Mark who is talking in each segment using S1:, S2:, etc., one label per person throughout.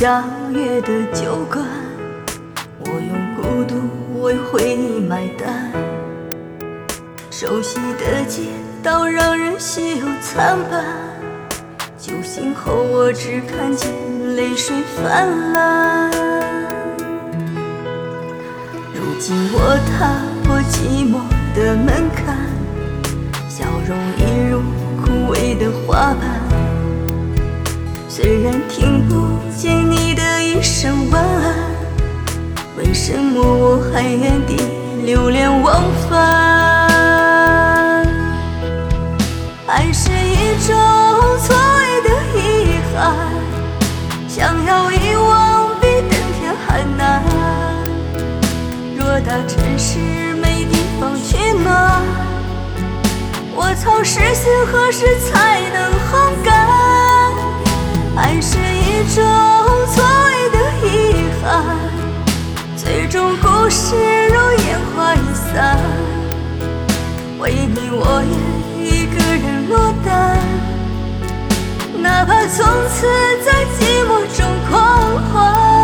S1: 下月的酒馆，我用孤独为回忆买单。熟悉的街道让人心有参半，酒醒后我只看见泪水泛滥。如今我踏破寂寞的门槛，笑容一如枯萎的花瓣。虽然听不见你的一声晚安，为什么我还原地流连忘返？爱是一种错位的遗憾，想要遗忘比登天还难。偌大城市没地方取暖，我曾失信何时才能烘干？爱是一种错位的遗憾，最终故事如烟花易散。为你我愿一个人落单，哪怕从此在寂寞中狂欢。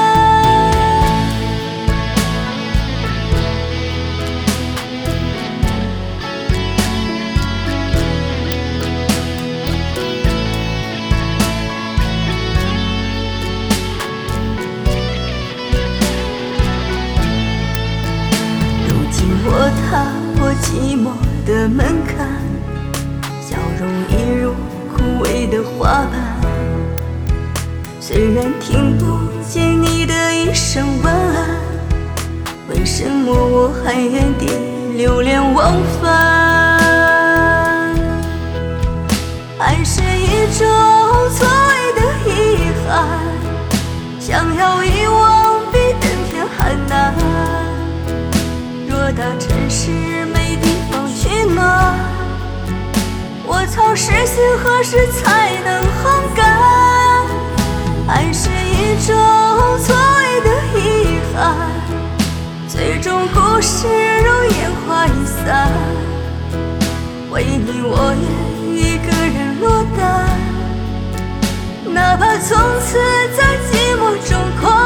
S1: 我踏破寂寞的门槛，笑容一如枯萎的花瓣。虽然听不见你的一声晚安，为什么我还原地流连忘返？爱是一种错位的遗憾，想要遗忘比登天还难。偌大城市没地方取暖，我曾失信何时才能烘干？爱是一种错位的遗憾，最终故事如烟花易散。为你我愿一个人落单，哪怕从此在寂寞中狂